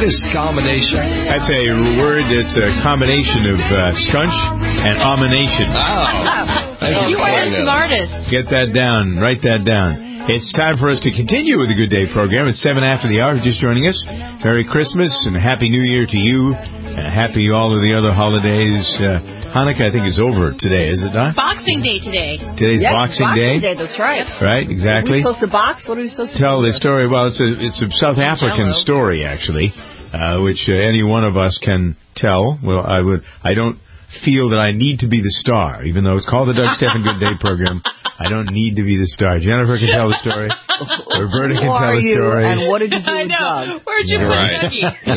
this combination? That's a word that's a combination of scunch and omination. You are the smartest. Get that down. Write that down. It's time for us to continue with the Good Day program. It's 7 after the hour. Just joining us. Merry Christmas and Happy New Year to you. Happy all of the other holidays. Hanukkah, I think, is over today, is it not? Boxing Day today. Today's Boxing Day. That's right. Right, exactly. Are we supposed to box? What are we supposed to tell do? the story? Well, it's a South African story, actually, which any one of us can tell. Well, I don't feel that I need to be the star, even though it's called the Doug Stephan Good Day program. I don't need to be the star. Jennifer can tell the story. Roberta can tell the story. And what did you do with Doug? Where'd you put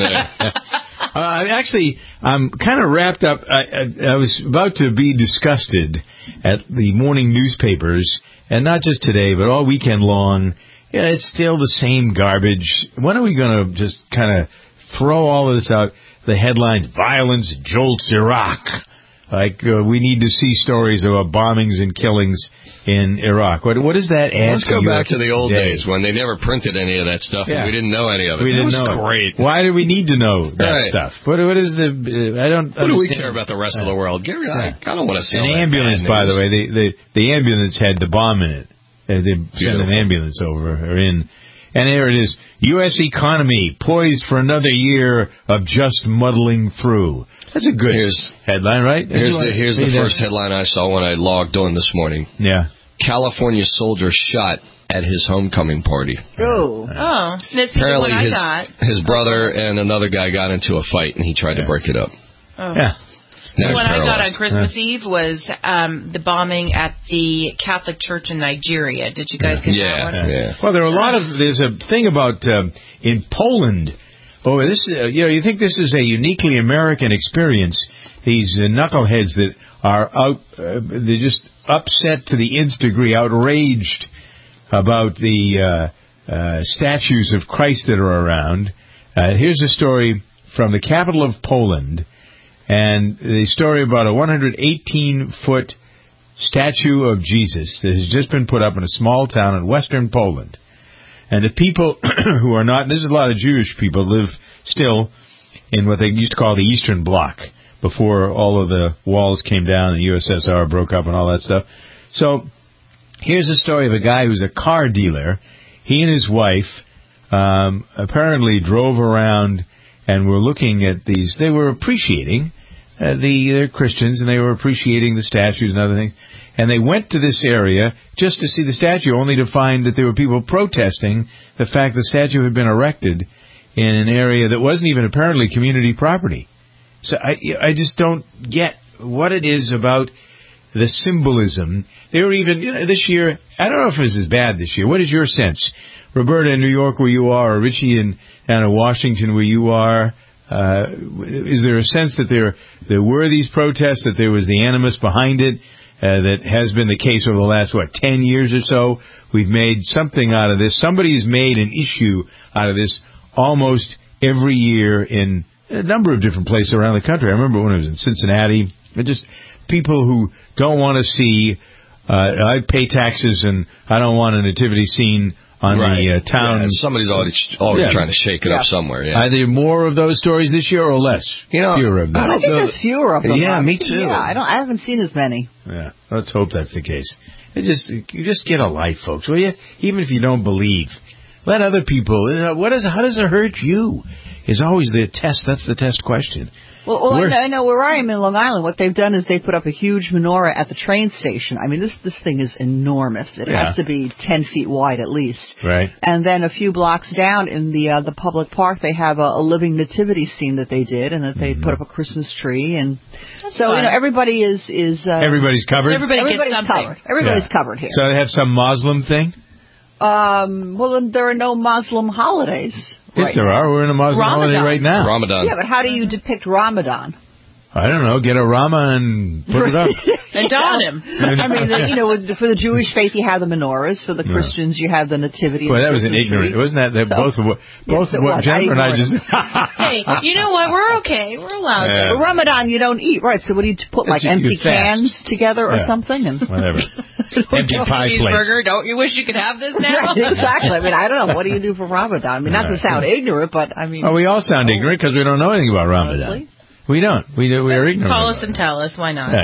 Actually, I'm kind of wrapped up. I was about to be disgusted at the morning newspapers, and not just today, but all weekend long. Yeah, it's still the same garbage. When are we going to just kind of throw all of this out? The headlines, violence jolts Iraq. Like, we need to see stories about bombings and killings in Iraq. What does that add? Let's go back to the old days when they never printed any of that stuff and we didn't know any of it. We didn't know great. Why do we need to know that stuff? What is the... I don't What do we care about the rest of the world? Gary, I don't want to see an ambulance, by the way. The ambulance had the bomb in it. They sent an ambulance over or in... And there it is. U.S. economy poised for another year of just muddling through. That's a good headline, right? Here's the first headline I saw when I logged on this morning. Yeah. California soldier shot at his homecoming party. Apparently his brother and another guy got into a fight and he tried to break it up. Yeah. What I got on Christmas Eve was the bombing at the Catholic Church in Nigeria. Did you guys get that one? Yeah. Well, there's a thing about in Poland. Oh, this you think this is a uniquely American experience. These knuckleheads that are out, they're just upset to the nth degree, outraged about the statues of Christ that are around. Here's a story from the capital of Poland. And the story about a 118-foot statue of Jesus that has just been put up in a small town in western Poland. And the people who are not, this is a lot of Jewish people, live still in what they used to call the Eastern Bloc before all of the walls came down and the USSR broke up and all that stuff. So here's a story of a guy who's a car dealer. He and his wife apparently drove around and were looking at these. They were appreciating they're Christians, and they were appreciating the statues and other things. And they went to this area just to see the statue, only to find that there were people protesting the fact the statue had been erected in an area that wasn't even apparently community property. So I just don't get what it is about the symbolism. They were even, this year, I don't know if it was as bad this year. What is your sense? Roberta in New York where you are, or Richie in Washington where you are, is there a sense that there were these protests, that there was the animus behind it, that has been the case over the last, 10 years or so? We've made something out of this. Somebody's made an issue out of this almost every year in a number of different places around the country. I remember when it was in Cincinnati, just people who don't want to see, I pay taxes and I don't want a nativity scene on the town. Yeah, somebody's always trying to shake it up somewhere. Yeah. Are there more of those stories this year or less? Fewer of them. I think there's fewer of them. Yeah, me too. Yeah, I haven't seen as many. Yeah, let's hope that's the case. You just get a life, folks, will you? Even if you don't believe, let other people. How does it hurt you? Is always the test. That's the test question. Well, I know where I am in Long Island. What they've done is they put up a huge menorah at the train station. I mean, this thing is enormous. It has to be 10 feet wide at least. Right. And then a few blocks down in the public park, they have a living nativity scene that they did, and that they put up a Christmas tree. And so everybody is everybody's covered. Everybody's covered. Everybody's covered here. So they have some Muslim thing. Well, there are no Muslim holidays. Yes, there are. We're in a Muslim holiday right now. Ramadan. Yeah, but how do you depict Ramadan? I don't know, get a Rama and put it up. And don him. I mean, for the Jewish faith, you have the menorahs. For the Christians, you have the nativity. Well, that was an ignorant. Wasn't that both of what Jennifer and I just... Hey, you know what? We're okay. We're allowed to. For Ramadan, you don't eat, right? So what do you put, like empty cans together or something? And whatever. Empty pie plates. Cheeseburger. Don't you wish you could have this now? Right, exactly. I mean, I don't know. What do you do for Ramadan? I mean, not to sound ignorant, but I mean... Well, we all sound ignorant because we don't know anything about Ramadan. We don't. We are ignorant. Call us and tell us. Why not?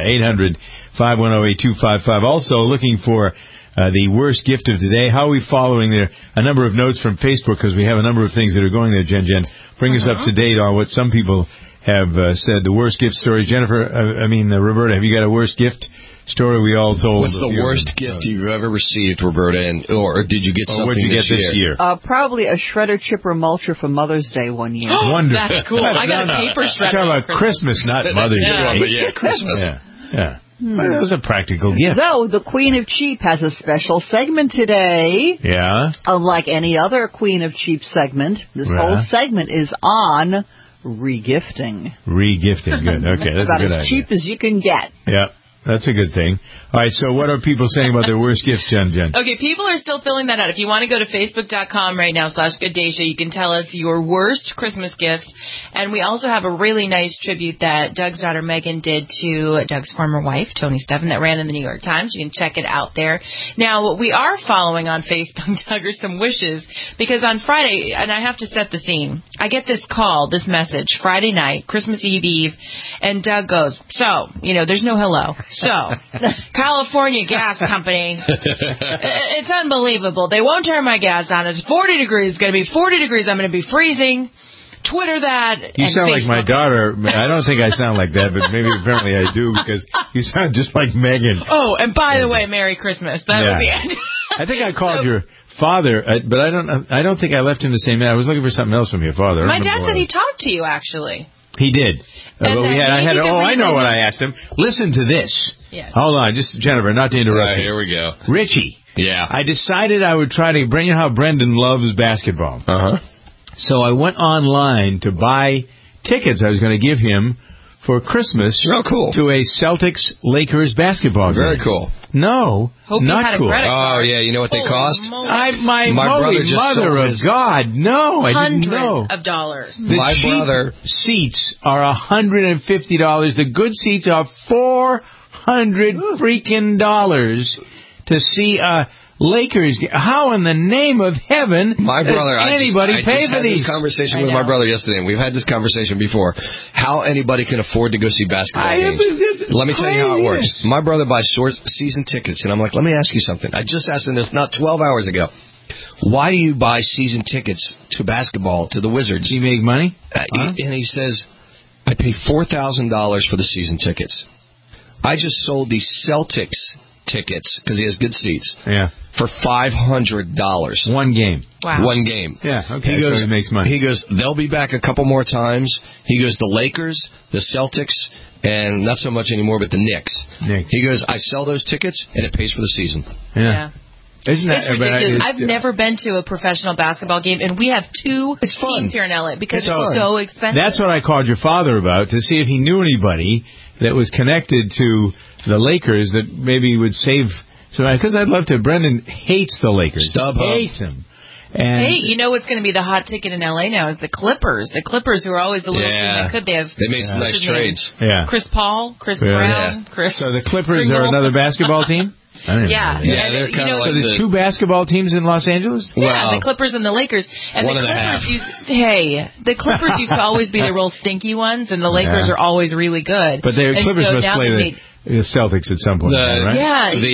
800-510-8255. Also looking for the worst gift of today. How are we following there? A number of notes from Facebook because we have a number of things that are going there, Jen. Bring us up to date on what some people have said. The worst gift stories. Jennifer, Roberta, have you got a worst gift story we all told? What's the worst gift you've ever received, Roberta? Or did you get something what did you get this year? Probably a shredder chipper mulcher for Mother's Day one year. Wonderful. That's cool. I got a paper shredder. I'm talking about Christmas, not Mother's Day. But yeah, Christmas. Yeah. Well, that was a practical gift. Though the Queen of Cheap has a special segment today. Yeah. Unlike any other Queen of Cheap segment, this whole segment is on regifting. Regifting, good. Okay, that's a good idea. About as cheap as you can get. Yeah. That's a good thing. All right, so what are people saying about their worst gifts, Jen? Okay, people are still filling that out. If you want to go to Facebook.com right now, /GoodDayShow, you can tell us your worst Christmas gift. And we also have a really nice tribute that Doug's daughter Megan did to Doug's former wife, Tony Stephan, that ran in the New York Times. You can check it out there. Now, what we are following on Facebook, Doug, are some wishes. Because on Friday, and I have to set the scene, I get this call, this message, Friday night, Christmas Eve, and Doug goes, so, there's no hello. So, California Gas Company, it's unbelievable. They won't turn my gas on. It's 40 degrees. It's going to be 40 degrees. I'm going to be freezing. Twitter that. You sound like my daughter. I don't think I sound like that, but maybe apparently I do because you sound just like Megan. Oh, and by the way, Merry Christmas. That would be it. I think I called your father, but I don't think I left him the same. I was looking for something else from your father. My dad said he talked to you, actually. He did. But I know what I asked him. Listen to this. Yes. Hold on, just Jennifer, not to interrupt you. Here we go. Richie. Yeah. I decided I would try to bring you how Brendan loves basketball. So I went online to buy tickets I was going to give him for Christmas to a Celtics-Lakers basketball game. Very cool. No, Hope not cool. Oh, yeah, you know what they cost? My brother just mother of God, no, I didn't know. Hundreds of dollars. The cheap seats are $150. The good seats are $400 freaking dollars to see a Lakers. How in the name of heaven does anybody pay for these? I just had this conversation with my brother yesterday, and we've had this conversation before. How anybody can afford to go see basketball games. Let me tell you how it works. My brother buys season tickets, and I'm like, let me ask you something. I just asked him this not 12 hours ago. Why do you buy season tickets to basketball, to the Wizards? Do you make money? And he says, I pay $4,000 for the season tickets. I just sold the Celtics tickets, because he has good seats, for $500. One game. Wow. One game. Yeah, okay, so he makes money. He goes, they'll be back a couple more times. He goes, the Lakers, the Celtics, and not so much anymore, but the Knicks. He goes, I sell those tickets, and it pays for the season. Yeah. Isn't that it's ridiculous. I've never been to a professional basketball game, and we have two teams here in LA because it's so expensive. That's what I called your father about, to see if he knew anybody that was connected to the Lakers that maybe would save. So, because I'd love to. Brendan hates the Lakers. Hates them. And hey, you know what's going to be the hot ticket in LA now is the Clippers. The Clippers, who are always the little team that could. They made some nice trades. Yeah. Chris Paul, Chris Brown, Chris. So the Clippers are another basketball team? They're kind of like so there's two basketball teams in Los Angeles? Yeah, the Clippers and the Lakers. And the Clippers used to always be the real stinky ones, and the Lakers are always really good. But the Clippers must play the Celtics at some point, right? Yeah, the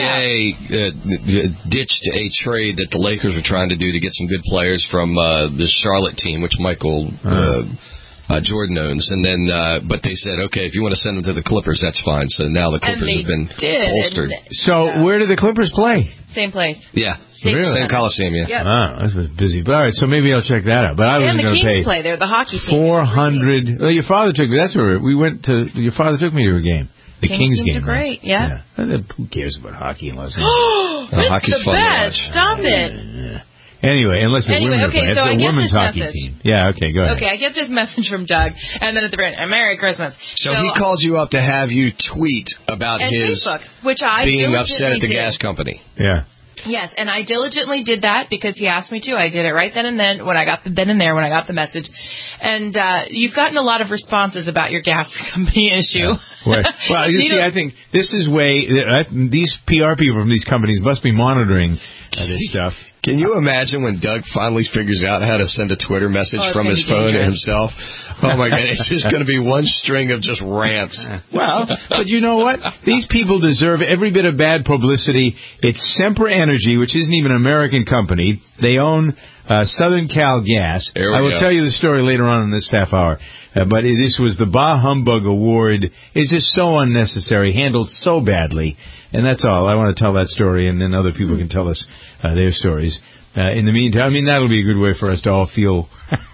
NBA ditched a trade that the Lakers were trying to do to get some good players from the Charlotte team, which Michael Jordan owns, and then but they said, okay, if you want to send them to the Clippers, that's fine. So now the Clippers have been bolstered. So where do the Clippers play? Same place. Yeah. Same Coliseum, Yep. That's busy. But all right, so maybe I'll check that out. But I was going to pay. And the Kings play there, the hockey team. $400. Well, your father took me. That's where we went to. Your father took me to a game. The Kings game. Are great. Yeah. Who cares about hockey in Los Angeles? Hockey's fun the best. Stop it. Anyway, unless the women are playing. So it's a women's hockey team. Yeah, okay, go ahead. Okay, I get this message from Doug, and then at the very end, Merry Christmas. So he called you up to have you tweet about his Facebook, which I being upset at the gas company. Yeah. Yes, and I diligently did that because he asked me to. I did it right then and there when I got the message. And you've gotten a lot of responses about your gas company issue. Yeah. Well, you see, I think this is these PR people from these companies must be monitoring this stuff. Can you imagine when Doug finally figures out how to send a Twitter message from his phone to himself? Oh, my God. It's just going to be one string of just rants. Well, but you know what? These people deserve every bit of bad publicity. It's Sempra Energy, which isn't even an American company. They own Southern Cal Gas. I will tell you the story later on in this half hour. But this was the Bah Humbug Award. It's just so unnecessary, handled so badly. And that's all. I want to tell that story, and then other people can tell us their stories. In the meantime, I mean, that'll be a good way for us to all feel.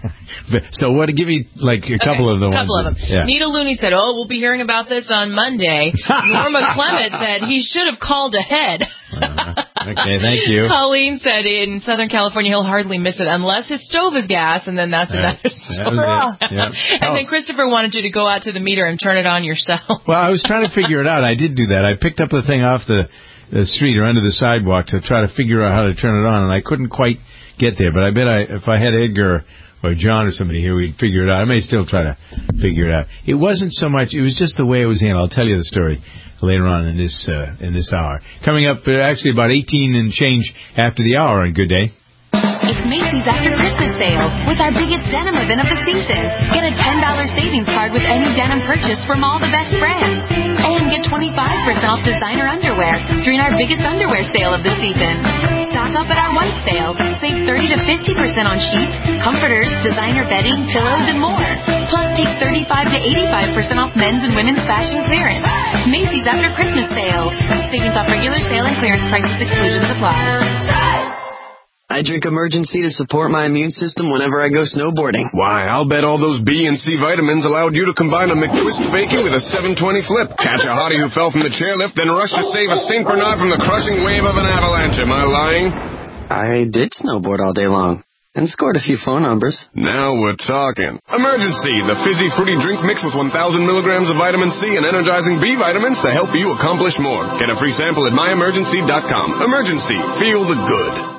So give me, like, a couple of the ones. A couple of them. Yeah. Nita Looney said, we'll be hearing about this on Monday. Norma Clement said he should have called ahead. Okay, thank you. Colleen said in Southern California he'll hardly miss it unless his stove is gas, and then that's another story. And then Christopher wanted you to go out to the meter and turn it on yourself. Well, I was trying to figure it out. I did do that. I picked up the thing off the street or under the sidewalk to try to figure out how to turn it on, and I couldn't quite get there. But I bet if I had Edgar or John or somebody here, we'd figure it out. I may still try to figure it out. It wasn't so much. It was just the way it was handled. I'll tell you the story later on in this hour. Coming up, actually about 18 and change after the hour on Good Day. It's Macy's After Christmas Sale with our biggest denim event of the season. Get a $10 savings card with any denim purchase from all the best brands. And get 25% off designer underwear during our biggest underwear sale of the season. Stock up at our white sale. Save 30 to 50% on sheets, comforters, designer bedding, pillows, and more. Plus, take 35 to 85% off men's and women's fashion clearance. Macy's After Christmas Sale. Savings off regular sale and clearance prices, exclusions apply. I drink Emergency to support my immune system whenever I go snowboarding. Why, I'll bet all those B and C vitamins allowed you to combine a McTwist bacon with a 720 flip. Catch a hottie who fell from the chairlift, then rush to save a St. Bernard from the crushing wave of an avalanche. Am I lying? I did snowboard all day long and scored a few phone numbers. Now we're talking. Emergency, the fizzy fruity drink mixed with 1,000 milligrams of vitamin C and energizing B vitamins to help you accomplish more. Get a free sample at myemergency.com. Emergency, feel the good.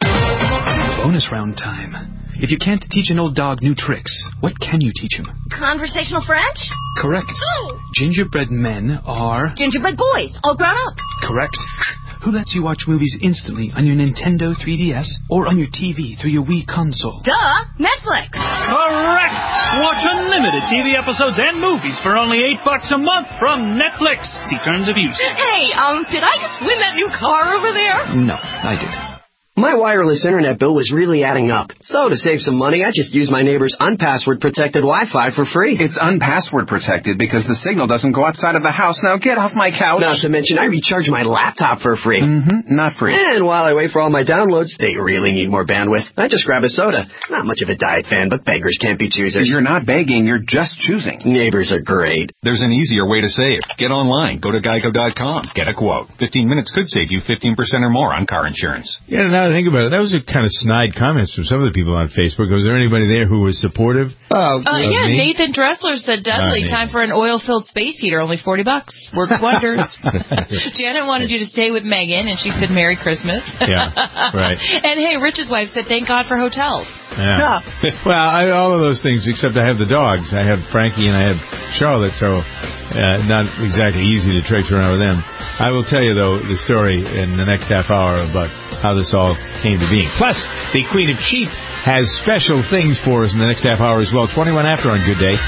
Bonus round time. If you can't teach an old dog new tricks, what can you teach him? Conversational French? Correct. Oh. Gingerbread men are... Gingerbread boys, all grown up. Correct. Who lets you watch movies instantly on your Nintendo 3DS or on your TV through your Wii console? Duh, Netflix. Correct. Watch unlimited TV episodes and movies for only $8 a month from Netflix. See terms of use. Hey, did I just win that new car over there? No, I did. My wireless internet bill was really adding up. So to save some money, I just used my neighbor's unpassword protected Wi-Fi for free. It's unpassword protected because the signal doesn't go outside of the house. Now get off my couch. Not to mention I recharge my laptop for free. Not free. And while I wait for all my downloads, they really need more bandwidth. I just grab a soda. Not much of a diet fan, but beggars can't be choosers. You're not begging, you're just choosing. Neighbors are great. There's an easier way to save. Get online. Go to Geico.com. Get a quote. 15 minutes could save you 15% or more on car insurance. Yeah, now to think about it, that was a kind of snide comments from some of the people on Facebook. Was there anybody there who was supportive? Yeah, Nathan Dressler said, Dudley, time for an oil-filled space heater, only $40. Worked wonders. Janet wanted you to stay with Megan, and she said, Merry Christmas. Yeah, right. And hey, Rich's wife said, thank God for hotels. Yeah. Well, all of those things, except I have the dogs. I have Frankie and I have Charlotte, so not exactly easy to traipse around with them. I will tell you, though, the story in the next half hour about how this all came to being. Plus, the Queen of Cheap has special things for us in the next half hour as well. 21 after on Good Day.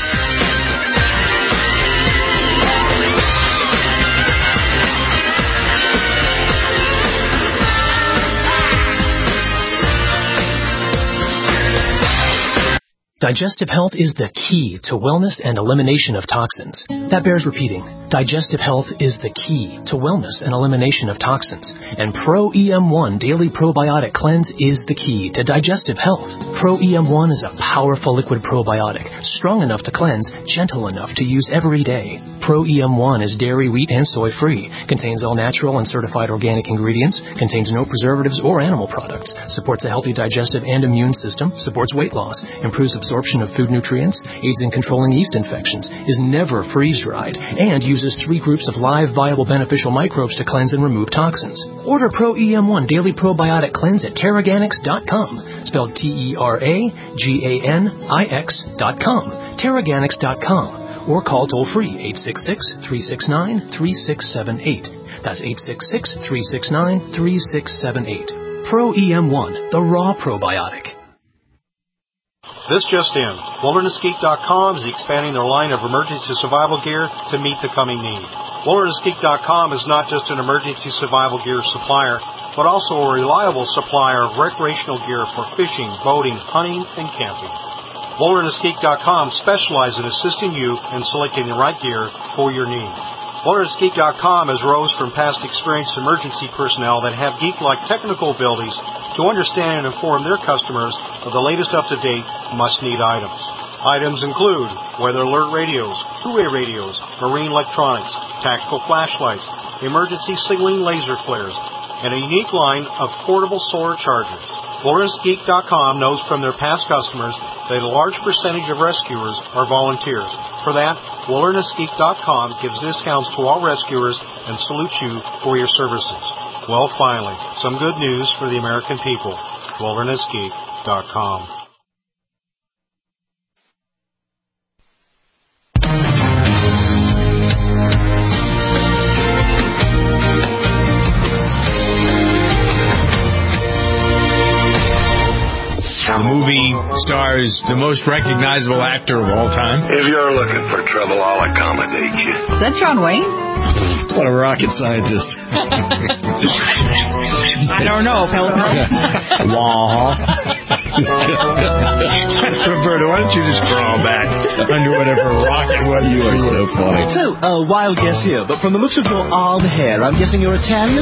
Digestive health is the key to wellness and elimination of toxins. That bears repeating. Digestive health is the key to wellness and elimination of toxins. And Pro EM1 Daily Probiotic Cleanse is the key to digestive health. Pro EM1 is a powerful liquid probiotic, strong enough to cleanse, gentle enough to use every day. Pro EM1 is dairy, wheat, and soy-free, contains all natural and certified organic ingredients, contains no preservatives or animal products, supports a healthy digestive and immune system, supports weight loss, improves absorption of food nutrients, aids in controlling yeast infections, is never freeze-dried, and uses 3 groups of live, viable, beneficial microbes to cleanse and remove toxins. Order Pro EM1 Daily Probiotic Cleanse at Terraganics.com, spelled TerraGanix.com, Terraganics.com, or call toll-free 866-369-3678. That's 866-369-3678. Pro EM1, the raw probiotic. This just in. WildernessGeek.com is expanding their line of emergency survival gear to meet the coming need. WildernessGeek.com is not just an emergency survival gear supplier, but also a reliable supplier of recreational gear for fishing, boating, hunting, and camping. WildernessGeek.com specializes in assisting you in selecting the right gear for your needs. WildernessGeek.com has rose from past experienced emergency personnel that have geek-like technical abilities to understand and inform their customers of the latest up-to-date must-need items. Items include weather alert radios, two-way radios, marine electronics, tactical flashlights, emergency signaling laser flares, and a unique line of portable solar chargers. WildernessGeek.com knows from their past customers that a large percentage of rescuers are volunteers. For that, WildernessGeek.com gives discounts to all rescuers and salutes you for your services. Well, finally, some good news for the American people. WildernessGeek.com. The movie stars the most recognizable actor of all time. If you're looking for trouble, I'll accommodate you. Is that John Wayne? What a rocket scientist. I don't know, Roberta, why don't you just crawl back under whatever rocket was? You are so funny. So, wild guess here, but from the looks of your arm hair, I'm guessing you're Italian?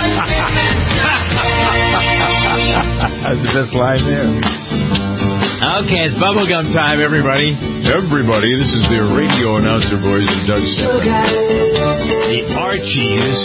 That's the best line there. Okay, it's bubblegum time, everybody. Everybody, this is the radio announcer boys and Doug Stephan. The Archies.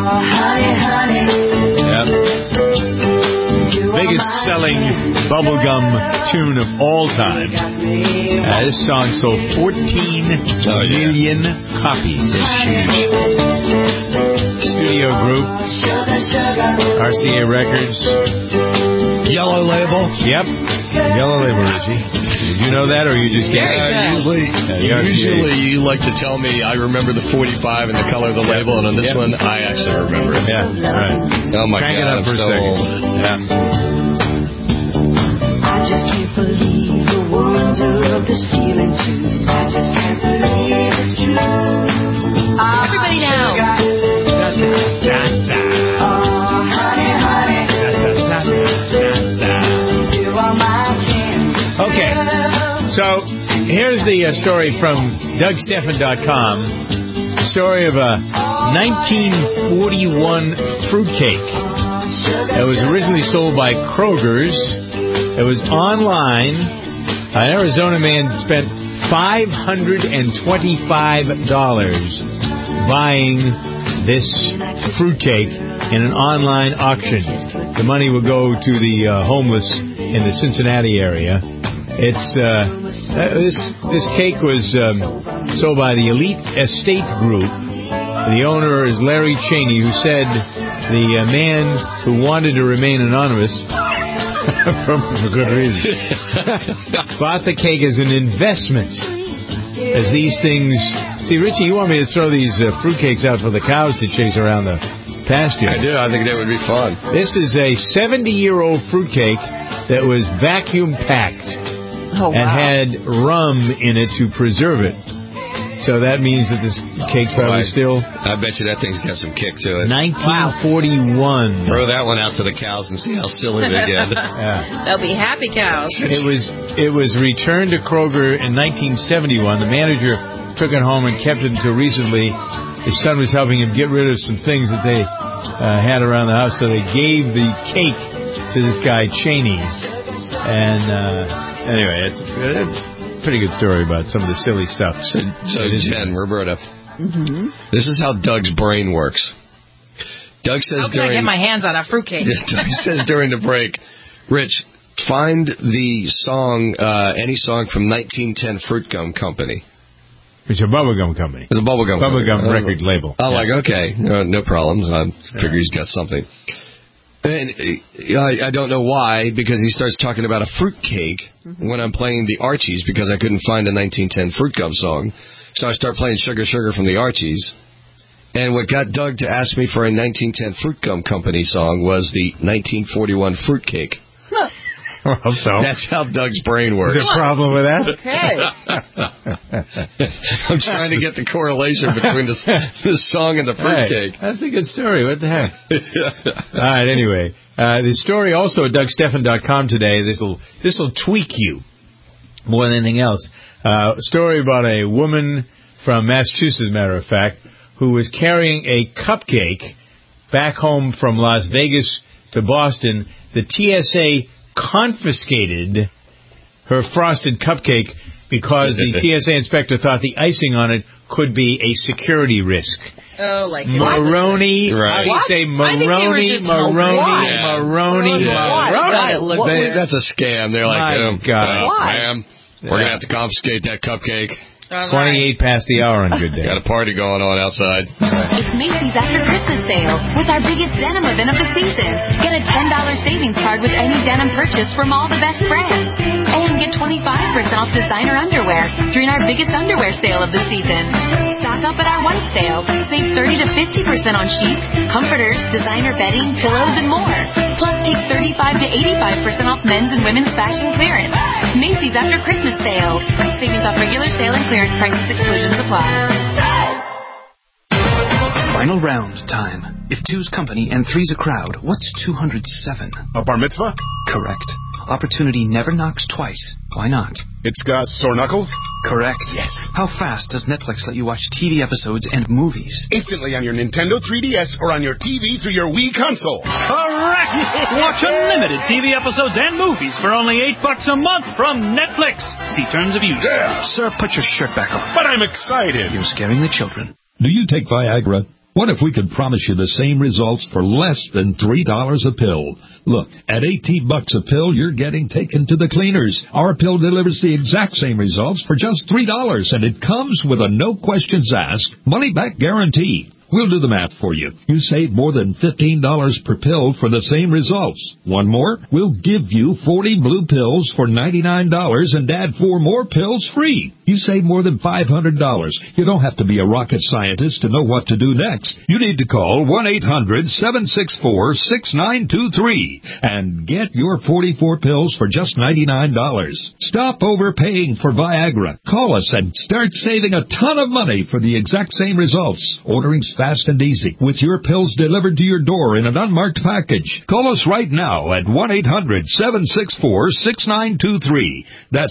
Yep. Biggest selling bubblegum tune of all time. This song sold 14 million copies. That's huge. Studio group, RCA Records. Yellow Label. Yep. Yellow Label, Richie. Did you know that, or you just guessed? Usually you like to tell me I remember the 45 and the color of the label, and on this one, I actually remember it. Yeah, right. Oh, my Crank God, it up I'm for so a second. old. Yeah. I just can't believe the wonder of this feeling, too. I just can't believe it's true. Everybody now. Okay, so here's the story from DougStephan.com. Story of a 1941 fruitcake that was originally sold by Kroger's. It was online. An Arizona man spent $525 buying this fruitcake in an online auction. The money would go to the homeless in the Cincinnati area. It's this cake was sold by the Elite Estate Group. The owner is Larry Cheney, who said the man who wanted to remain anonymous for good reason bought the cake as an investment. As these things, see, Richie, you want me to throw these fruitcakes out for the cows to chase around the pasture? I do. I think that would be fun. This is a 70-year-old fruitcake that was vacuum packed and had rum in it to preserve it. So that means that this cake's probably still... I bet you that thing's got some kick to it. 1941. Throw that one out to the cows and see how silly they get. They'll be happy cows. It was returned to Kroger in 1971. The manager took it home and kept it until recently. His son was helping him get rid of some things that they had around the house, so they gave the cake to this guy, Cheney. And anyway, it's a pretty good story about some of the silly stuff. So Jen, Roberta, this is how Doug's brain works. Doug says How can I get my hands on a fruitcake? Doug says during the break, Rich, find the song, any song from 1910 Fruit Gum Company. It's a bubblegum company. It's a bubblegum record label. I'm like, okay, no problems. I figure he's got something. And I don't know why, because he starts talking about a fruit cake when I'm playing the Archies, because I couldn't find a 1910 Fruit Gum song. So I start playing Sugar Sugar from the Archies. And what got Doug to ask me for a 1910 Fruit Gum Company song was the 1941 fruit cake. Well, so that's how Doug's brain works. Is there a problem with that? Okay. I'm trying to get the correlation between the song and the fruitcake. That's a good story. What the heck? All right, anyway. The story also at DougStephan.com today. This will tweak you more than anything else. A story about a woman from Massachusetts, as a matter of fact, who was carrying a cupcake back home from Las Vegas to Boston. The TSA confiscated her frosted cupcake because the TSA inspector thought the icing on it could be a security risk. Oh, like Maroney. Right. How do you say Maroney? That's a scam. They're like, ma'am, we're going to have to confiscate that cupcake. 28 past the hour on Good Day. Got a party going on outside. It's Macy's After Christmas Sale with our biggest denim event of the season. Get a $10 savings card with any denim purchase from all the best brands. And get 25% off designer underwear during our biggest underwear sale of the season. Stock up at our white sale. Save 30 to 50% on sheets, comforters, designer bedding, pillows, and more. Plus, take 35 to 85% off men's and women's fashion clearance. Macy's After Christmas Sale. Savings off regular sale and clearance prices, exclusions apply. Final round time. If two's company and three's a crowd, what's 207? A bar mitzvah? Correct. Opportunity never knocks twice. Why not? It's got sore knuckles? Correct. Yes. How fast does Netflix let you watch TV episodes and movies? Instantly on your Nintendo 3DS or on your TV through your Wii console. Correct! Watch unlimited TV episodes and movies for only $8 a month from Netflix. See terms of use. Yeah. Sir, put your shirt back on. But I'm excited. You're scaring the children. Do you take Viagra? What if we could promise you the same results for less than $3 a pill? Look, at $18 a pill, you're getting taken to the cleaners. Our pill delivers the exact same results for just $3, and it comes with a no questions asked, money-back guarantee. We'll do the math for you. You save more than $15 per pill for the same results. One more, we'll give you 40 blue pills for $99 and add 4 more pills free. You save more than $500. You don't have to be a rocket scientist to know what to do next. You need to call 1-800-764-6923 and get your 44 pills for just $99. Stop overpaying for Viagra. Call us and start saving a ton of money for the exact same results. Ordering's fast and easy, with your pills delivered to your door in an unmarked package. Call us right now at 1-800-764-6923. That's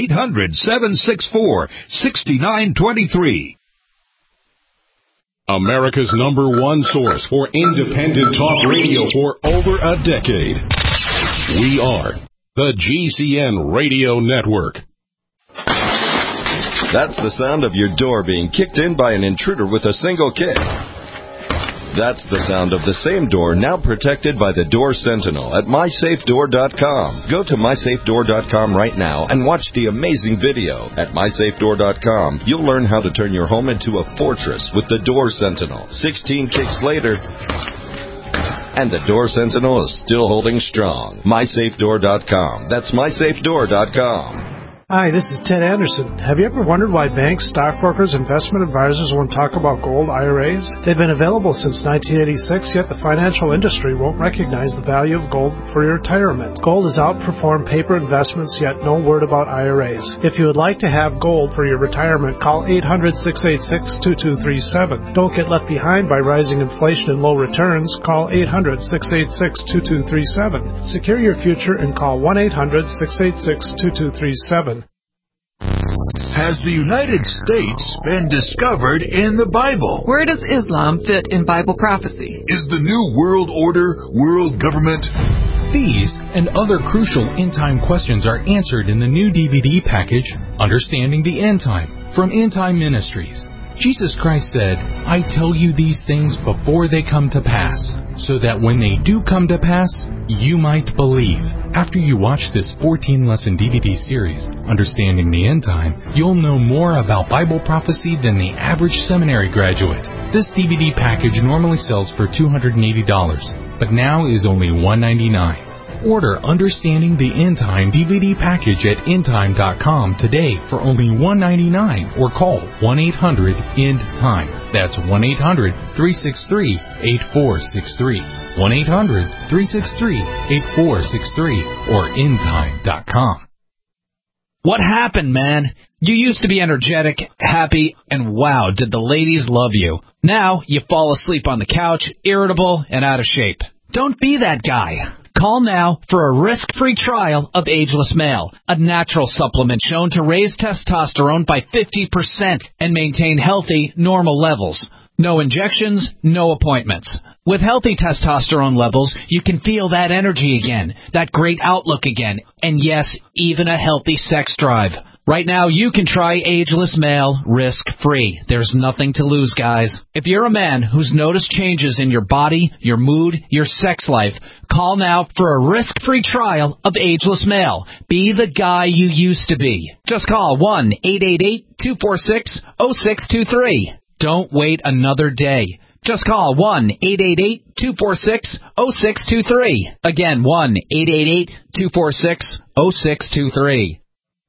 1-800-764-6923. America's #1 source for independent talk radio for over a decade. We are the GCN Radio Network. That's the sound of your door being kicked in by an intruder with a single kick. That's the sound of the same door now protected by the Door Sentinel at MySafeDoor.com. Go to MySafeDoor.com right now and watch the amazing video. At MySafeDoor.com, you'll learn how to turn your home into a fortress with the Door Sentinel. 16 kicks later, and the Door Sentinel is still holding strong. MySafeDoor.com. That's MySafeDoor.com. Hi, this is Ted Anderson. Have you ever wondered why banks, stockbrokers, investment advisors won't talk about gold IRAs? They've been available since 1986, yet the financial industry won't recognize the value of gold for your retirement. Gold has outperformed paper investments, yet no word about IRAs. If you would like to have gold for your retirement, call 800-686-2237. Don't get left behind by rising inflation and low returns. Call 800-686-2237. Secure your future and call 1-800-686-2237. Has the United States been discovered in the Bible? Where does Islam fit in Bible prophecy? Is the New World Order world government? These and other crucial end-time questions are answered in the new DVD package, Understanding the End Time, from End Time Ministries. Jesus Christ said, I tell you these things before they come to pass, so that when they do come to pass, you might believe. After you watch this 14-lesson DVD series, Understanding the End Time, you'll know more about Bible prophecy than the average seminary graduate. This DVD package normally sells for $280, but now is only $199. Order Understanding the End Time DVD package at endtime.com today for only $199 or call 1-800-END-TIME. That's 1-800-363-8463. 1-800-363-8463 or endtime.com. What happened, man? You used to be energetic, happy, and wow, did the ladies love you. Now you fall asleep on the couch, irritable, and out of shape. Don't be that guy. Call now for a risk-free trial of Ageless Male, a natural supplement shown to raise testosterone by 50% and maintain healthy, normal levels. No injections, no appointments. With healthy testosterone levels, you can feel that energy again, that great outlook again, and yes, even a healthy sex drive. Right now, you can try Ageless Male risk-free. There's nothing to lose, guys. If you're a man who's noticed changes in your body, your mood, your sex life, call now for a risk-free trial of Ageless Male. Be the guy you used to be. Just call 1-888-246-0623. Don't wait another day. Just call 1-888-246-0623. Again, 1-888-246-0623.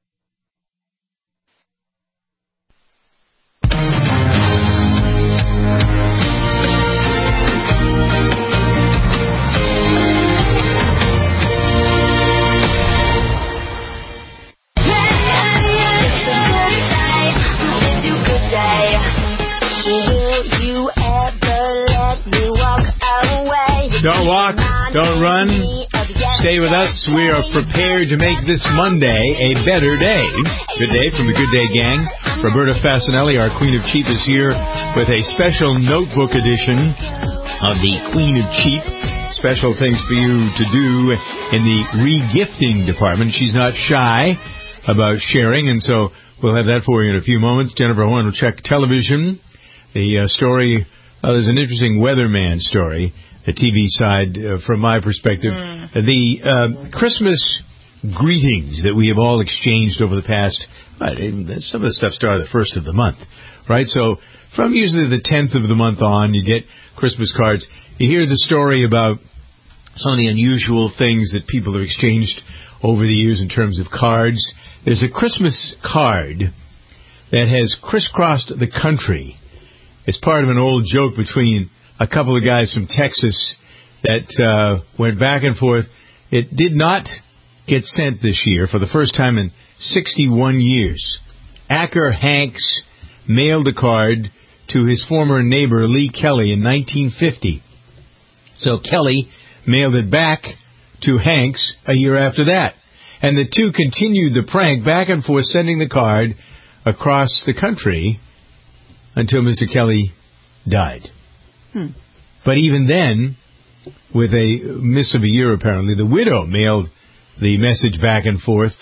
Don't walk, don't run. Stay with us. We are prepared to make this Monday a better day. Good day from the Good Day Gang. Roberta Fasinelli, our Queen of Cheap, is here with a special notebook edition of the Queen of Cheap. Special things for you to do in the re-gifting department. She's not shy about sharing, and so we'll have that for you in a few moments. Jennifer Horn will check television. The story, there's an interesting weatherman story. The TV side, from my perspective, the Christmas greetings that we have all exchanged over the past, some of the stuff started the first of the month, right? So from usually the 10th of the month on, you get Christmas cards. You hear the story about some of the unusual things that people have exchanged over the years in terms of cards. There's a Christmas card that has crisscrossed the country. It's part of an old joke between a couple of guys from Texas that went back and forth. It did not get sent this year for the first time in 61 years. Acker Hanks mailed a card to his former neighbor Lee Kelly in 1950. So Kelly mailed it back to Hanks a year after that. And the two continued the prank back and forth, sending the card across the country until Mr. Kelly died. But even then, with a miss of a year apparently, the widow mailed the message back and forth,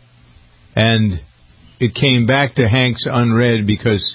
and it came back to Hanks unread because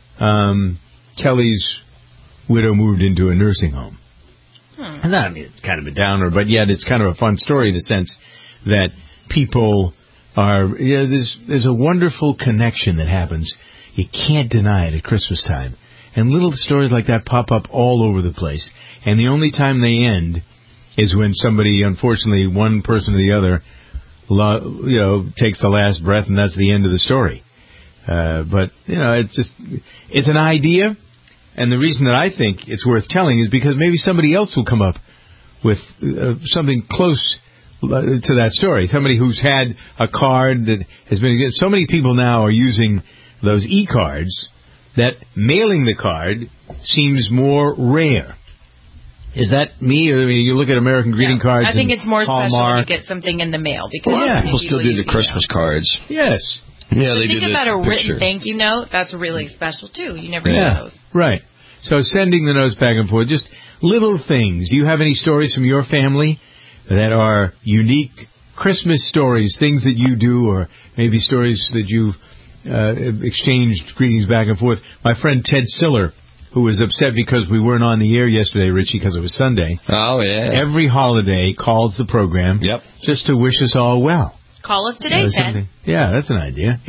Kelly's widow moved into a nursing home. And I mean, it's kind of a downer, but yet it's kind of a fun story in the sense that people are, there's a wonderful connection that happens. You can't deny it at Christmas time. And little stories like that pop up all over the place. And the only time they end is when somebody, unfortunately, one person or the other, takes the last breath, and that's the end of the story. But it's an idea, and the reason that I think it's worth telling is because maybe somebody else will come up with something close to that story. Somebody who's had a card that has been... So many people now are using those e-cards that mailing the card seems more rare. Is that me? Or you look at American greeting cards. I think it's more Hallmark. special when you get something in the mail because people still do the Christmas cards. Yes. Yeah, they think do about a picture. written thank you note. That's really special too. You never get those. Right. So sending the notes back and forth, just little things. Do you have any stories from your family that are unique Christmas stories, things that you do, or maybe stories that you've exchanged greetings back and forth? My friend Ted Siller, who was upset because we weren't on the air yesterday, Richie, because it was Sunday. Oh, yeah. Every holiday calls the program just to wish us all well. Call us today, Ted. Yeah, that's an idea.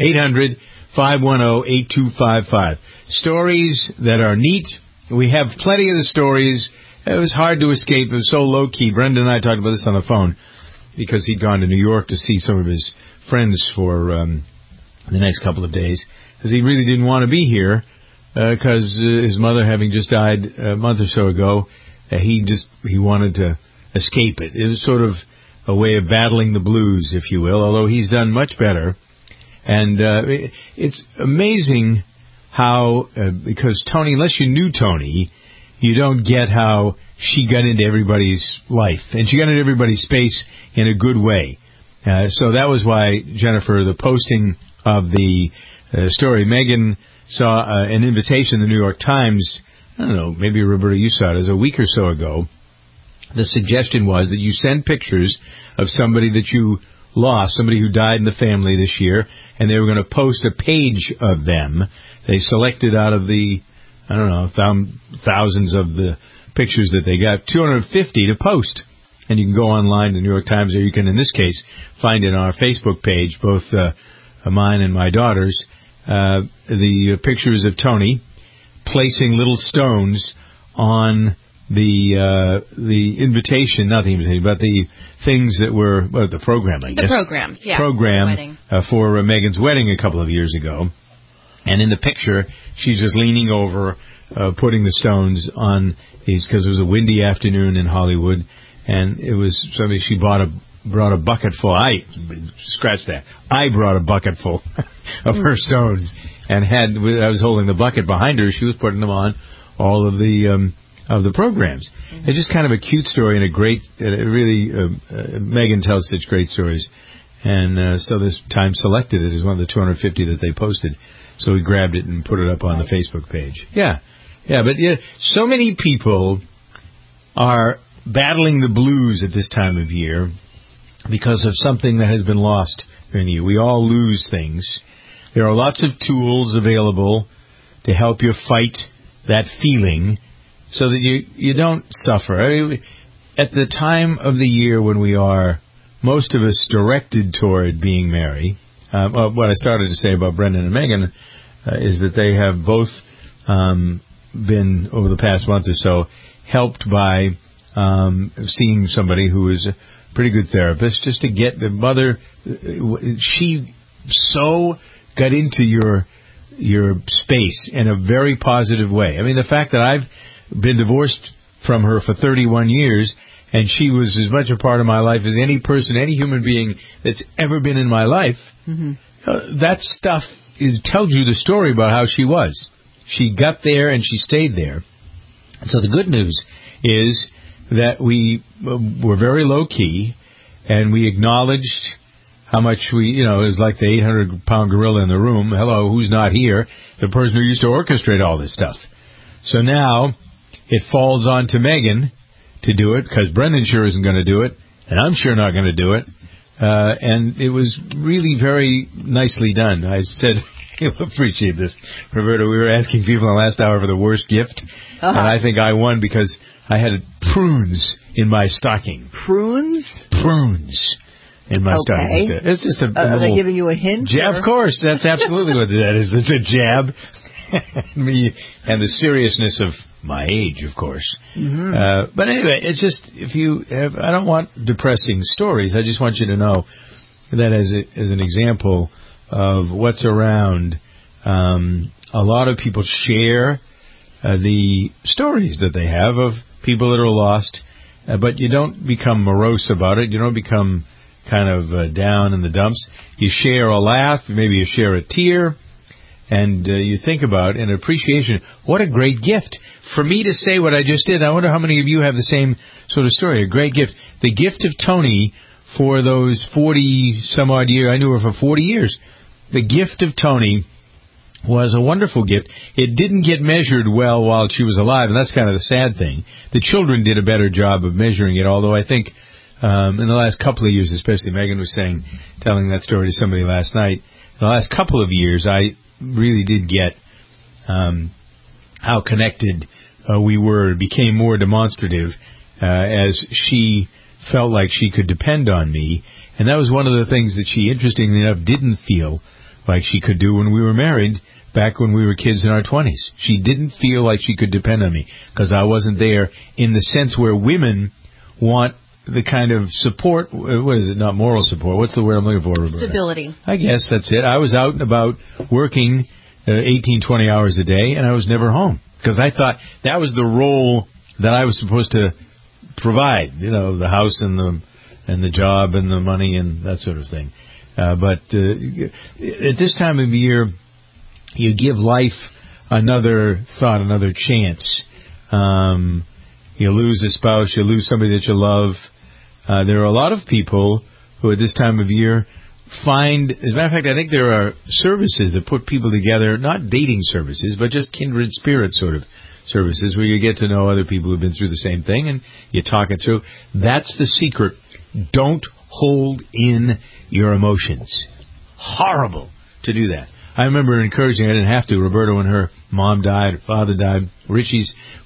800-510-8255. Stories that are neat. We have plenty of the stories. It was hard to escape. It was so low-key. Brenda and I talked about this on the phone because he'd gone to New York to see some of his friends for the next couple of days because he really didn't want to be here because his mother having just died a month or so ago, he wanted to escape it. It was sort of a way of battling the blues, if you will, although he's done much better. And it's amazing how, because Tony, unless you knew Tony, you don't get how she got into everybody's life. And she got into everybody's space in a good way. So that was why, Jennifer, the posting of the story, Megan saw an invitation in the New York Times, I don't know, maybe Roberta, you saw it, it was a week or so ago. The suggestion was that you send pictures of somebody that you lost, somebody who died in the family this year, and they were going to post a page of them. They selected out of the, I don't know, thousands of the pictures that they got, 250 to post. And you can go online to the New York Times, or you can, in this case, find in our Facebook page, both mine and my daughter's, the pictures of Tony placing little stones on the invitation, not the invitation, but the things that were, the program, I guess. The programs, yeah. Program for Megan's wedding a couple of years ago. And in the picture, she's just leaning over, putting the stones on these, because it was a windy afternoon in Hollywood, and it was somebody, she brought a bucket full. I brought a bucket full of her stones, and I was holding the bucket behind her. She was putting them on all of the programs. It's just kind of a cute story and a great, Megan tells such great stories. And so this Time selected it as one of the 250 that they posted. So we grabbed it and put it up on the Facebook page. Yeah, but so many people are battling the blues at this time of year because of something that has been lost in you. We all lose things. There are lots of tools available to help you fight that feeling so that you don't suffer. At the time of the year when we are, most of us, directed toward being merry, what I started to say about Brendan and Megan is that they have both been, over the past month or so, helped by seeing somebody who is a pretty good therapist, just to get the mother. She so got into your space in a very positive way. I mean, the fact that I've been divorced from her for 31 years, and she was as much a part of my life as any person, any human being that's ever been in my life, that stuff tells you the story about how she was. She got there and she stayed there. So the good news is that we were very low-key, and we acknowledged how much it was like the 800-pound gorilla in the room. Hello, who's not here? The person who used to orchestrate all this stuff. So now it falls on to Megan to do it, because Brendan sure isn't going to do it, and I'm sure not going to do it. And it was really very nicely done. I said, you'll appreciate this, Roberta. We were asking people in the last hour for the worst gift, and I think I won because I had prunes in my stocking. Prunes? Prunes in my stocking. It's just a are they giving you a hint? Jab, of course. That's absolutely what that is. It's a jab. Me and the seriousness of my age, of course. But anyway, it's just, I don't want depressing stories. I just want you to know that as an example of what's around. A lot of people share the stories that they have of people that are lost, but you don't become morose about it. You don't become kind of down in the dumps. You share a laugh, maybe you share a tear, and you think about an appreciation. What a great gift. For me to say what I just did, I wonder how many of you have the same sort of story. A great gift. The gift of Tony for those 40-some-odd years. I knew her for 40 years. The gift of Tony was a wonderful gift. It didn't get measured well while she was alive, and that's kind of the sad thing. The children did a better job of measuring it, although I think in the last couple of years, especially Megan was telling that story to somebody last night, in the last couple of years, I really did get how connected we were. It became more demonstrative as she felt like she could depend on me, and that was one of the things that she, interestingly enough, didn't feel like she could do when we were married back when we were kids in our 20s. She didn't feel like she could depend on me because I wasn't there in the sense where women want the kind of support. What is it? Not moral support. What's the word I'm looking for, Roberta? Stability. I guess that's it. I was out and about working 18, 20 hours a day, and I was never home because I thought that was the role that I was supposed to provide, the house and the job and the money and that sort of thing. But at this time of year, you give life another thought, another chance. You lose a spouse, you lose somebody that you love. There are a lot of people who at this time of year find, as a matter of fact, I think there are services that put people together, not dating services, but just kindred spirit sort of services where you get to know other people who've been through the same thing and you talk it through. That's the secret. Don't hold in your emotions. Horrible to do that. I remember encouraging, I didn't have to, Roberta, when her mom died, her father died. Richie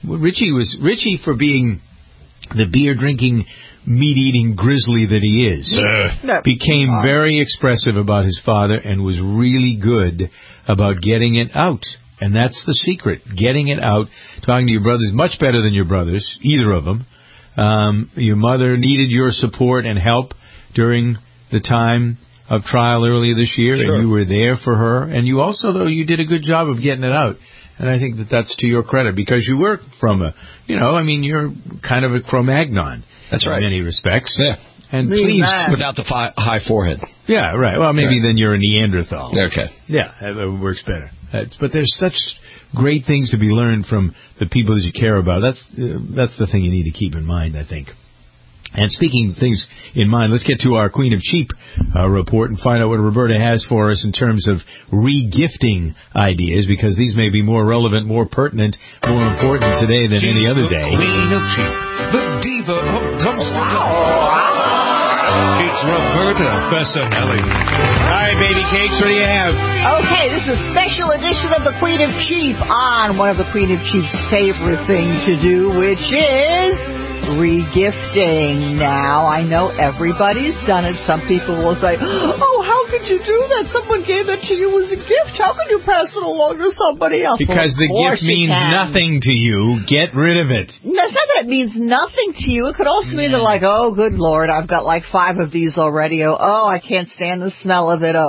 for being the beer-drinking, meat-eating grizzly that he is, became very expressive about his father and was really good about getting it out. And that's the secret, getting it out, talking to your brothers, much better than your brothers, either of them. Your mother needed your support and help during the time of trial earlier this year, and you were there for her. And you also, though, you did a good job of getting it out. And I think that that's to your credit, because you were from you're kind of a Cro-Magnon. That's right. In many respects. Yeah. And please, without the high forehead. Yeah, right. Well, maybe then you're a Neanderthal. Okay. Yeah, that works better. But there's such great things to be learned from the people that you care about. That's the thing you need to keep in mind, I think. And speaking of things in mind, let's get to our Queen of Cheap report and find out what Roberta has for us in terms of re-gifting ideas, because these may be more relevant, more pertinent, more important today than any other day. Queen of Cheap, the diva of dumpster. It's Roberta Fessinelli. All right, baby cakes, what do you have? Okay, this is a special edition of the Queen of Cheap on one of the Queen of Cheap's favorite things to do, which is re-gifting. Now, I know everybody's done it. Some people will say, oh, how could you do that? Someone gave that to you as a gift. How could you pass it along to somebody else? Because the gift means nothing to you. Get rid of it. No, it's not that it means nothing to you. It could also mean that, like, oh, good Lord, I've got like 5 of these already. Oh, I can't stand the smell of it.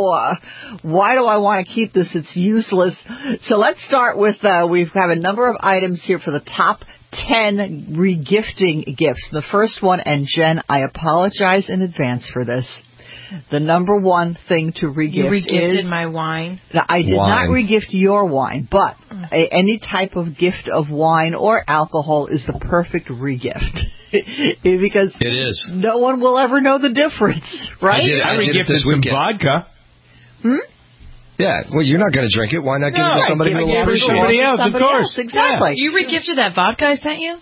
Why do I want to keep this? It's useless. So let's start with, we have a number of items here for the top 10 regifting gifts. The first one, and Jen, I apologize in advance for this. The number one thing to regift is... You regifted my wine? I did not regift your wine, but any type of gift of wine or alcohol is the perfect regift. Because it is. No one will ever know the difference, right? I regifted some vodka. Yeah, well, you're not going to drink it. Why not give it to somebody who will appreciate it? Somebody else, of course. Exactly. Yeah. You regifted that vodka I sent you?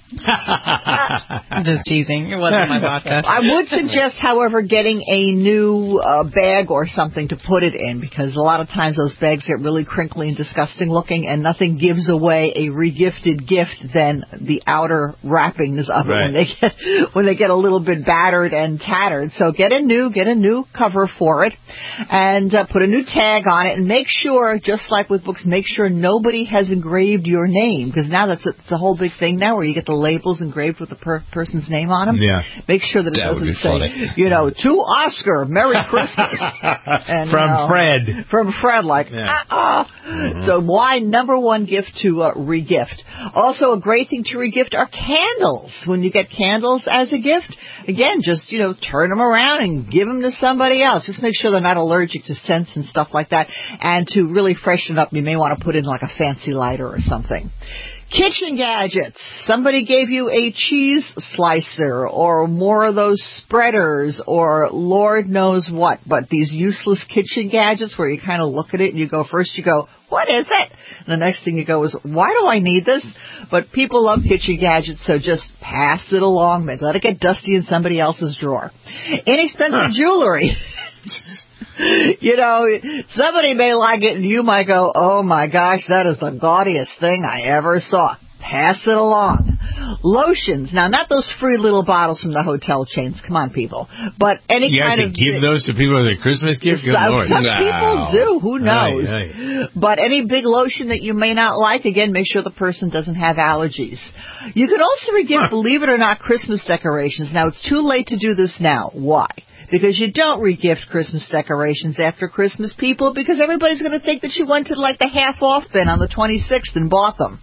I'm just teasing. It wasn't my vodka. I would suggest, however, getting a new bag or something to put it in, because a lot of times those bags get really crinkly and disgusting looking, and nothing gives away a regifted gift than the outer wrappings of it when they get a little bit battered and tattered. So get a new cover for it, and put a new tag on it. And make sure, just like with books, make sure nobody has engraved your name, because now it's a whole big thing now where you get the labels engraved with the person's name on them. Yeah. Make sure that it doesn't say, to Oscar, Merry Christmas. And, from Fred. From Fred, like, So why number one gift to re-gift? Also, a great thing to re-gift are candles. When you get candles as a gift, again, just, turn them around and give them to somebody else. Just make sure they're not allergic to scents and stuff like that. And to really freshen up, you may want to put in like a fancy lighter or something. Kitchen gadgets. Somebody gave you a cheese slicer or more of those spreaders or Lord knows what. But these useless kitchen gadgets where you kind of look at it and you go, what is it? And the next thing you go is, why do I need this? But people love kitchen gadgets, so just pass it along. Let it get dusty in somebody else's drawer. Inexpensive jewelry. Somebody may like it and you might go, oh my gosh, that is the gaudiest thing I ever saw. Pass it along. Lotions. Now, not those free little bottles from the hotel chains. Come on, people. But any kind of... You give those to people as a Christmas gift? Good Lord. Some people do. Who knows? But any big lotion that you may not like, again, make sure the person doesn't have allergies. You could also re-gift, believe it or not, Christmas decorations. Now, it's too late to do this now. Why? Because you don't re-gift Christmas decorations after Christmas, people, because everybody's going to think that you went to like the half-off bin on the 26th and bought them.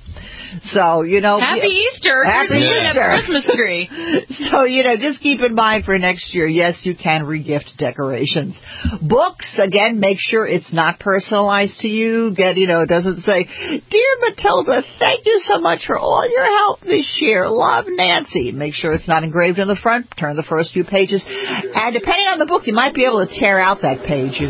So, Happy Easter. Happy Easter. Christmas tree. So, just keep in mind for next year, yes, you can re-gift decorations. Books, again, make sure it's not personalized to you. It doesn't say, Dear Matilda, thank you so much for all your help this year. Love, Nancy. Make sure it's not engraved on the front. Turn the first few pages. And depending on the book, you might be able to tear out that page,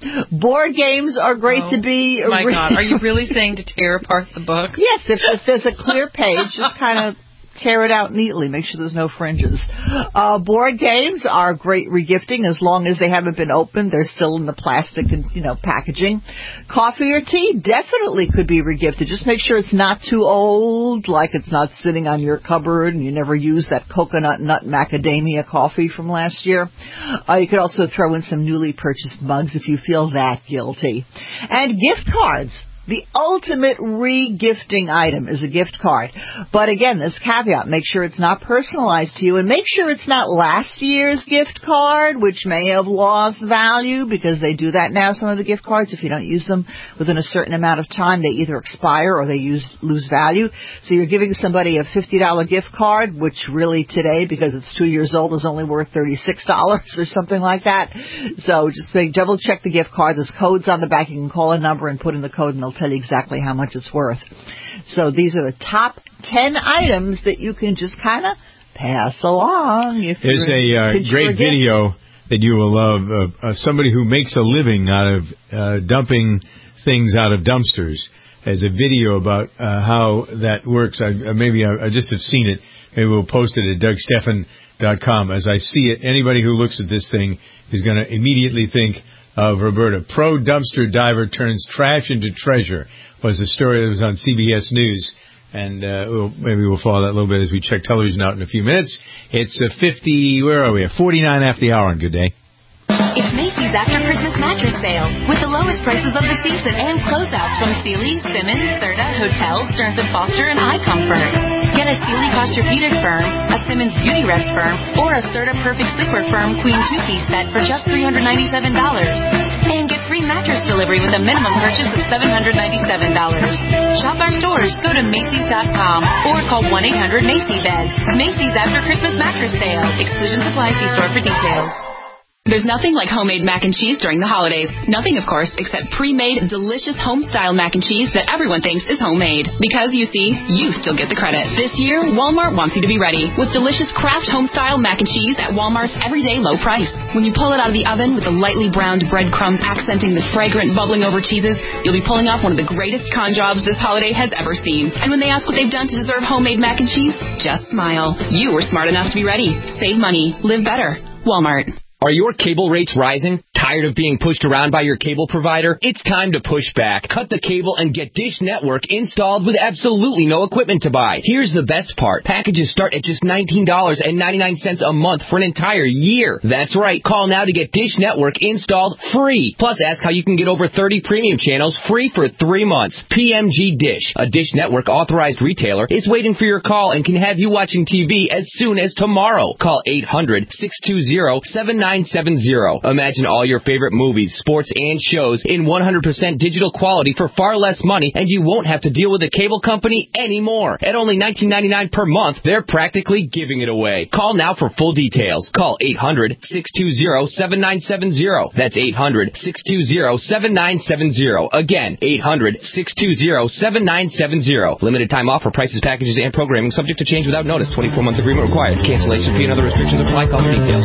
Board games are great to be... Oh, my God. Are you really saying to tear apart the book? Yes, if there's a clear page, just kind of tear it out neatly. Make sure there's no fringes. Board games are great regifting as long as they haven't been opened. They're still in the plastic and, packaging. Coffee or tea definitely could be regifted. Just make sure it's not too old, like it's not sitting on your cupboard and you never use that coconut nut macadamia coffee from last year. You could also throw in some newly purchased mugs if you feel that guilty. And gift cards. The ultimate re-gifting item is a gift card. But again, this caveat, make sure it's not personalized to you and make sure it's not last year's gift card, which may have lost value because they do that now, some of the gift cards. If you don't use them within a certain amount of time, they either expire or they lose value. So you're giving somebody a $50 gift card, which really today, because it's 2 years old, is only worth $36 or something like that. So just double check the gift card. There's codes on the back. You can call a number and put in the code and they'll tell you exactly how much it's worth. So these are the top 10 items that you can just kind of pass along. There's a great video that you will love of somebody who makes a living out of dumping things out of dumpsters. As a video about how that works. I just have seen it. Maybe we'll post it at DougStephan.com. As I see it, anybody who looks at this thing is going to immediately think of Roberta. Pro dumpster diver turns trash into treasure was a story that was on CBS News. And maybe we'll follow that a little bit as we check television out in a few minutes. It's 49 after the hour on Good Day. It's Macy's After Christmas Mattress Sale with the lowest prices of the season and closeouts from Sealy, Simmons, Serta, Hotel, Stearns & Foster, and iComfort. Get a Sealy Posturepedic Firm, a Simmons Beauty Rest Firm, or a Serta Perfect Sleeper Firm Queen 2-piece set for just $397. And get free mattress delivery with a minimum purchase of $797. Shop our stores, go to Macy's.com, or call 1-800-MACY-BED. Macy's After Christmas Mattress Sale. Exclusions apply. See store for details. There's nothing like homemade mac and cheese during the holidays. Nothing, of course, except pre-made, delicious home-style mac and cheese that everyone thinks is homemade. Because, you see, you still get the credit. This year, Walmart wants you to be ready with delicious Kraft home-style mac and cheese at Walmart's everyday low price. When you pull it out of the oven with the lightly browned breadcrumbs accenting the fragrant, bubbling over cheeses, you'll be pulling off one of the greatest con jobs this holiday has ever seen. And when they ask what they've done to deserve homemade mac and cheese, just smile. You were smart enough to be ready. Save money. Live better. Walmart. Are your cable rates rising? Tired of being pushed around by your cable provider? It's time to push back. Cut the cable and get Dish Network installed with absolutely no equipment to buy. Here's the best part. Packages start at just $19.99 a month for an entire year. That's right. Call now to get Dish Network installed free. Plus, ask how you can get over 30 premium channels free for 3 months. PMG Dish, a Dish Network authorized retailer, is waiting for your call and can have you watching TV as soon as tomorrow. Call 800-620-7970. Imagine all your favorite movies, sports, and shows in 100% digital quality for far less money, and you won't have to deal with a cable company anymore. At only $19.99 per month, they're practically giving it away. Call now for full details. Call 800-620-7970. That's 800-620-7970. Again, 800-620-7970. Limited time offer. Prices, packages, and programming subject to change without notice. 24-month agreement required. Cancellation fee and other restrictions apply. Call for details.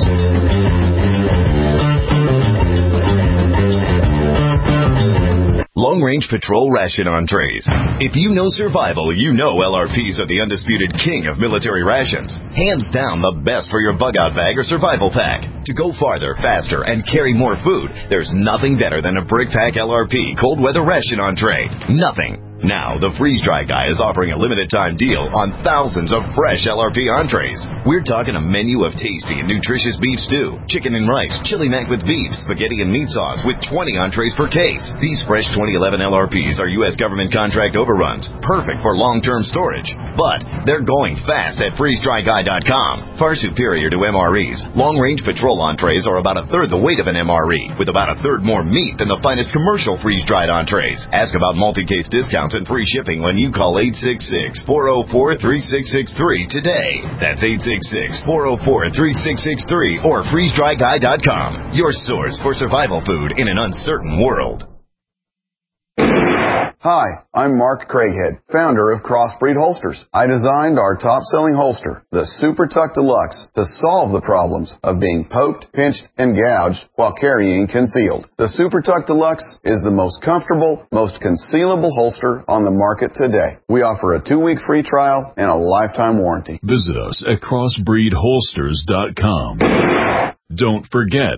Long Range Patrol Ration Entrees. If you know survival, you know LRPs are the undisputed king of military rations. Hands down the best for your bug-out bag or survival pack. To go farther, faster, and carry more food, there's nothing better than a Brick Pack LRP cold weather ration entree. Nothing. Now, the Freeze Dry Guy is offering a limited-time deal on thousands of fresh LRP entrees. We're talking a menu of tasty and nutritious beef stew, chicken and rice, chili mac with beef, spaghetti and meat sauce with 20 entrees per case. These fresh 2011 LRPs are U.S. government contract overruns, perfect for long-term storage. But they're going fast at freezedryguy.com. Far superior to MREs, long-range patrol entrees are about a third the weight of an MRE, with about a third more meat than the finest commercial freeze-dried entrees. Ask about multi-case discounts and free shipping when you call 866-404-3663 today. That's 866-404-3663 or freezedryguy.com. Your source for survival food in an uncertain world. Hi, I'm Mark Craighead, founder of Crossbreed Holsters. I designed our top-selling holster, the Super Tuck Deluxe, to solve the problems of being poked, pinched, and gouged while carrying concealed. The Super Tuck Deluxe is the most comfortable, most concealable holster on the market today. We offer a 2-week free trial and a lifetime warranty. Visit us at crossbreedholsters.com. Don't forget,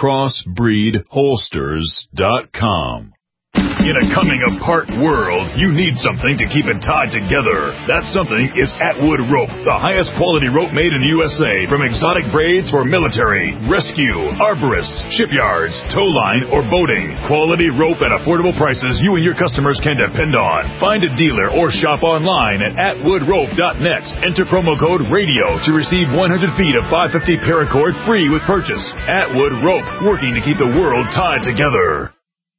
crossbreedholsters.com. In a coming-apart world, you need something to keep it tied together. That something is Atwood Rope, the highest quality rope made in the USA, from exotic braids for military, rescue, arborists, shipyards, tow line, or boating. Quality rope at affordable prices you and your customers can depend on. Find a dealer or shop online at atwoodrope.net. Enter promo code RADIO to receive 100 feet of 550 paracord free with purchase. Atwood Rope, working to keep the world tied together.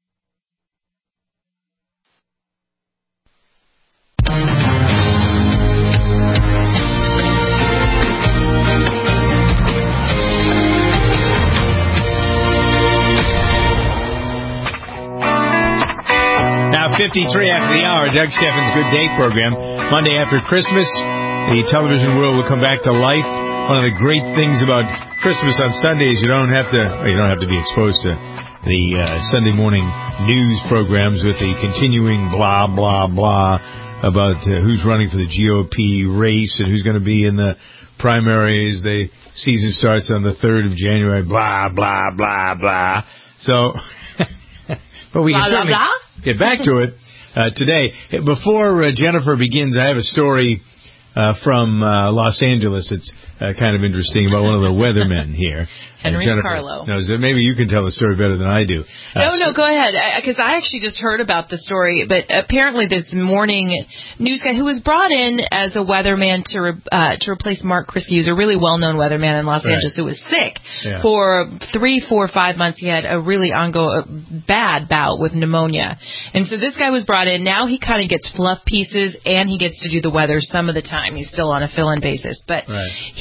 Now 53 after the hour, Doug Steffens' Good Day program. Monday after Christmas, the television world will come back to life. One of the great things about Christmas on Sundays, you don't have to be exposed to the Sunday morning news programs with the continuing blah, blah, blah about who's running for the GOP race and who's going to be in the primaries. The season starts on the 3rd of January, blah, blah, blah, blah. So, but we can certainly get back to it today. Before Jennifer begins, I have a story from Los Angeles. It's kind of interesting about one of the weathermen here. Henry Carlo. No, maybe you can tell the story better than I do. No, go ahead. Because I actually just heard about the story, but apparently this morning news guy who was brought in as a weatherman to replace Mark Kriske, who's a really well-known weatherman in Los Angeles who was sick for 3, 4, 5 months. He had a really bad bout with pneumonia. And so this guy was brought in. Now he kind of gets fluff pieces, and he gets to do the weather some of the time. He's still on a fill-in basis. But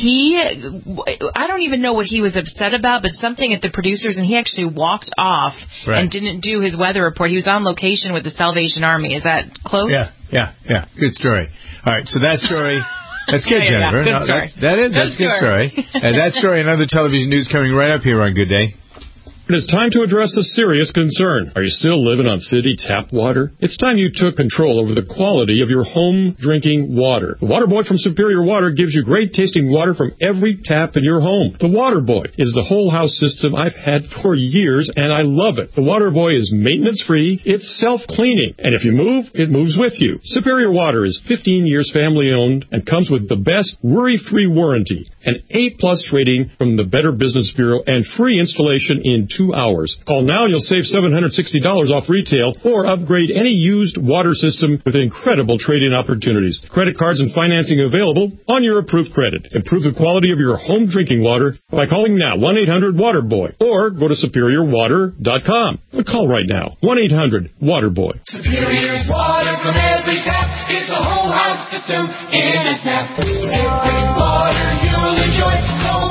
I don't even know what he was upset about, but something at the producers, and he actually walked off and didn't do his weather report. He was on location with the Salvation Army. Is that close? Yeah. Good story. All right, so that story... That's good, Jennifer. Good story. That's a good story. That story and other television news coming right up here on Good Day. It is time to address a serious concern. Are you still living on city tap water? It's time you took control over the quality of your home drinking water. The Water Boy from Superior Water gives you great tasting water from every tap in your home. The Water Boy is the whole house system I've had for years, and I love it. The Water Boy is maintenance free, it's self-cleaning, and if you move, it moves with you. Superior Water is 15 years family owned and comes with the best worry-free warranty, an A+ rating from the Better Business Bureau, and free installation in 2 hours. Call now and you'll save $760 off retail, or upgrade any used water system with incredible trade-in opportunities. Credit cards and financing available on your approved credit. Improve the quality of your home drinking water by calling now 1-800-WATERBOY, or go to SuperiorWater.com. Call right now, 1-800-WATERBOY. Superior's water from every tap. It's a whole house system in a snap. Every water you'll enjoy. Call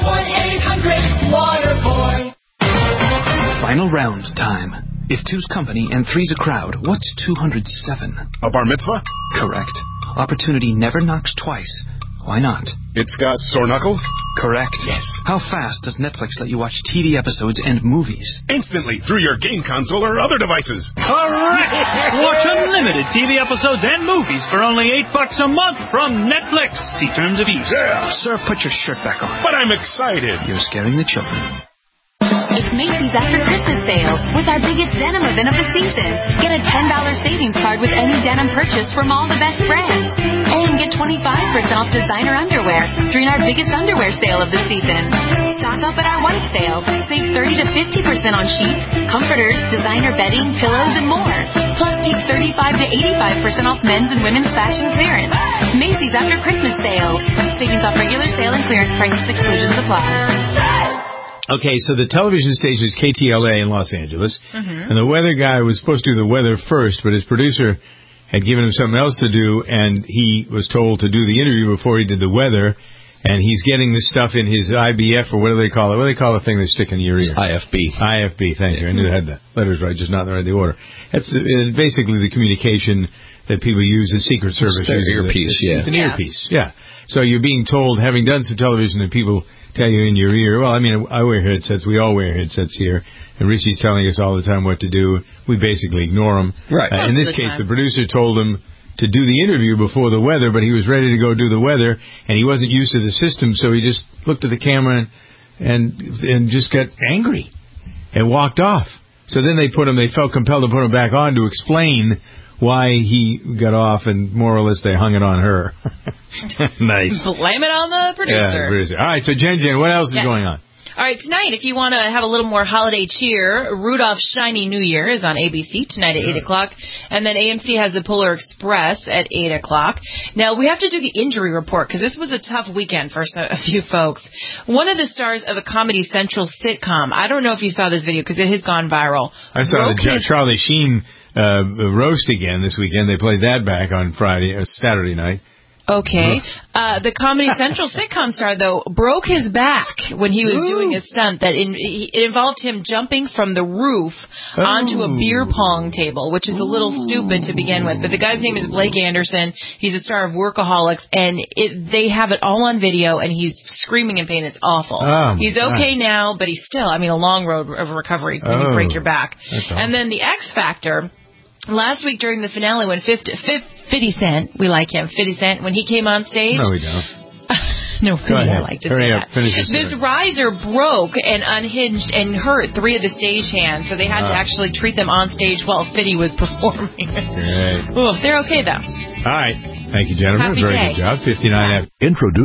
1-800-WATERBOY. Final round time. If two's company and three's a crowd, what's 207? A bar mitzvah? Correct. Opportunity never knocks twice. Why not? It's got sore knuckles? Correct. Yes. How fast does Netflix let you watch TV episodes and movies? Instantly, through your game console or other devices. Correct! Watch unlimited TV episodes and movies for only $8 a month from Netflix. See terms of use. Yeah. Sir, put your shirt back on. But I'm excited. You're scaring the children. It's Macy's After Christmas Sale with our biggest denim event of the season. Get a $10 savings card with any denim purchase from all the best brands. And get 25% off designer underwear during our biggest underwear sale of the season. Stock up at our white sale. Save 30 to 50% on sheets, comforters, designer bedding, pillows, and more. Plus take 35 to 85% off men's and women's fashion clearance. Macy's After Christmas Sale. Savings off regular sale and clearance prices, exclusions apply. Okay, so the television station is KTLA in Los Angeles, and the weather guy was supposed to do the weather first, but his producer had given him something else to do, and he was told to do the interview before he did the weather, and he's getting this stuff in his IBF, or what do they call it? What do they call the thing they stick in your ear? IFB. IFB, thank you. I knew I had the letters right, just not in the right order. That's basically the communication that people use, the Secret Service uses. Earpiece, It's an earpiece, yeah. So you're being told, having done some television, that people tell you in your ear, well, I mean, I wear headsets, we all wear headsets here, and Richie's telling us all the time what to do. We basically ignore them. Right. In this case, the producer told him to do the interview before the weather, but he was ready to go do the weather, and he wasn't used to the system, so he just looked at the camera and just got angry and walked off. So then they felt compelled to put him back on to explain why he got off, and more or less they hung it on her. Nice. Blame it on the producer. Yeah, producer. All right, so Jen, what else is going on? All right, tonight, if you want to have a little more holiday cheer, Rudolph's Shiny New Year is on ABC tonight at 8 o'clock. And then AMC has the Polar Express at 8 o'clock. Now, we have to do the injury report because this was a tough weekend for a few folks. One of the stars of a Comedy Central sitcom, I don't know if you saw this video because it has gone viral. I saw the Charlie Sheen roast again this weekend. They played that back on Saturday night. Okay. The Comedy Central sitcom star, though, broke his back when he was doing a stunt that it involved him jumping from the roof onto a beer pong table, which is a little stupid to begin with. But the guy's name is Blake Anderson. He's a star of Workaholics, and they have it all on video, and he's screaming in pain. It's awful. He's okay now, but he's still, a long road of recovery when you break your back. And then the X Factor. Last week during the finale, when 50 Cent, we like him, 50 Cent, when he came on stage. No, we don't. No, I like to say that. This riser broke and unhinged and hurt 3 of the stage hands, so they had to actually treat them on stage while Fiddy was performing. Great. Ooh, they're okay, though. All right. Thank you, Jennifer. Happy Very day. good job. 59 F. Introduce